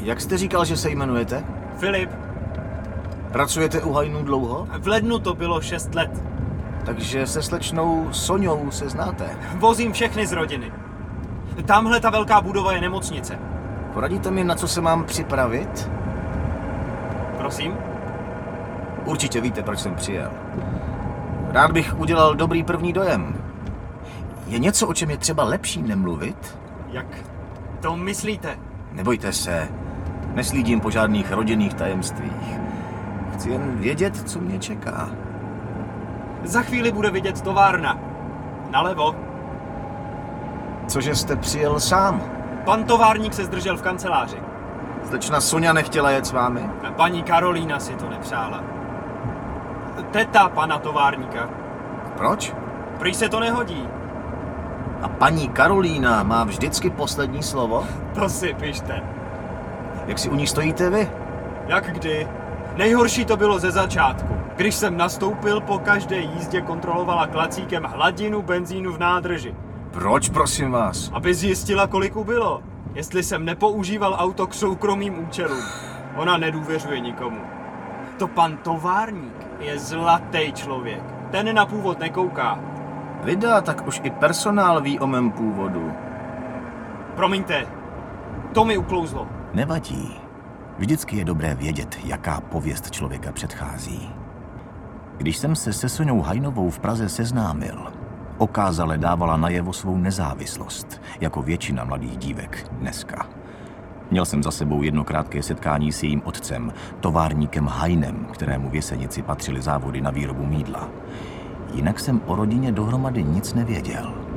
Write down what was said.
Jak jste říkal, že se jmenujete? Filip. Pracujete u Hajnů dlouho? V lednu to bylo 6 let. Takže se slečnou Soňou se znáte? Vozím všechny z rodiny. Tamhle ta velká budova je nemocnice. Poradíte mi, na co se mám připravit? Prosím? Určitě víte, proč jsem přijel. Rád bych udělal dobrý první dojem. Je něco, o čem je třeba lepší nemluvit? Jak to myslíte? Nebojte se, neslídím po žádných rodinných tajemstvích. Chci jen vědět, co mě čeká. Za chvíli bude vidět továrna. Nalevo. Cože jste přijel sám? Pan továrník se zdržel v kanceláři. Slečna Soňa nechtěla jet s vámi? Paní Karolína si to nepřála. Teta pana továrníka. Proč? Prý se to nehodí. A paní Karolína má vždycky poslední slovo? To si pište. Jak si u ní stojíte vy? Jak kdy? Nejhorší to bylo ze začátku. Když jsem nastoupil, po každé jízdě kontrolovala klacíkem hladinu benzínu v nádrži. Proč, prosím vás? Aby zjistila, kolik ubylo. Jestli jsem nepoužíval auto k soukromým účelům. Ona nedůvěřuje nikomu. To pan továrník je zlatý člověk. Ten na původ nekouká. Vida, tak už i personál ví o mém původu. Promiňte, to mi uklouzlo. Nevadí. Vždycky je dobré vědět, jaká pověst člověka předchází. Když jsem se se Soňou Hajnovou v Praze seznámil, okázale dávala najevo svou nezávislost, jako většina mladých dívek dneska. Měl jsem za sebou jedno krátké setkání s jejím otcem, továrníkem Hajnem, kterému v Jesenici patřily závody na výrobu mýdla. Jinak jsem o rodině dohromady nic nevěděl.